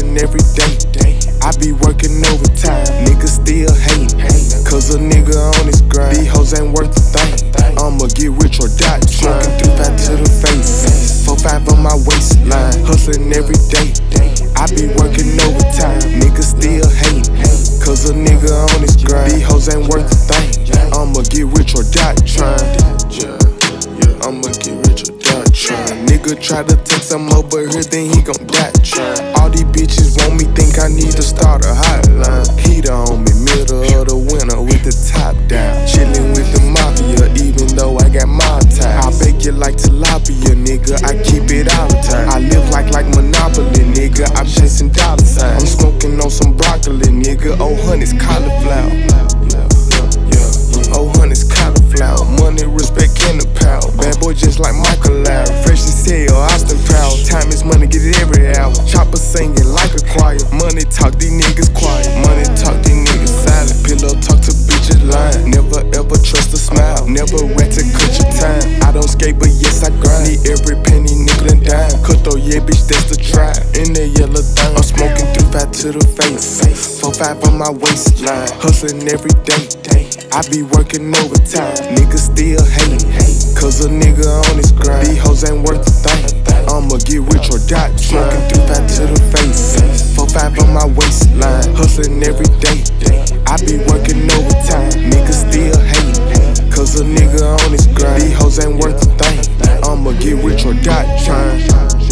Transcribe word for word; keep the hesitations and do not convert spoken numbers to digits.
hustling every day. I be working overtime, niggas still hating, cause a nigga on his grind. These hoes ain't worth a thing, I'ma get rich or die trying. Smoking three five to the face, four five on my waistline. Hustling every day, I be working overtime, niggas still hating, cause a nigga on his grind. These hoes ain't worth a thing, I'ma get rich or die trying. I'ma get rich or die trying. Nigga try to take some over here, then he gon' die trying. All these bitches want me, think I need to start a hotline. Heater on me, middle of the winter with the top down. Chillin' with the mafia, even though I got my time. I bake it like tilapia, nigga, I keep it all the time. I live like like Monopoly, nigga, I'm chasing dollar signs. I'm smoking on some broccoli, nigga, oh honey's cauliflower. Oh honey's cauliflower, money, respect, and the power. Bad boy just like Michael Larry, fresh as hell, Austin Powell. Time is money, get it every hour. Chopper singing like a choir. Money talk, these niggas quiet. Money talk, these niggas silent. Pillow talk to bitches lying. Never ever trust a smile. Never rat to cut your time. I don't skate, but yes I grind. Need every penny, nickel and dime. Cut though, yeah, bitch, that's the try. In the yellow thing, I'm smoking three five to the face, four five on my waistline. Hustling every day. I be working overtime, niggas still hating, cause a nigga on his grind. These hoes ain't worth a thing, I'ma get rich or die trying. Smoking three five to the face, four five on my waistline. Hustling every day, I be working overtime, niggas still hating, cause a nigga on his grind. These hoes ain't worth a thing, I'ma get rich or die trying.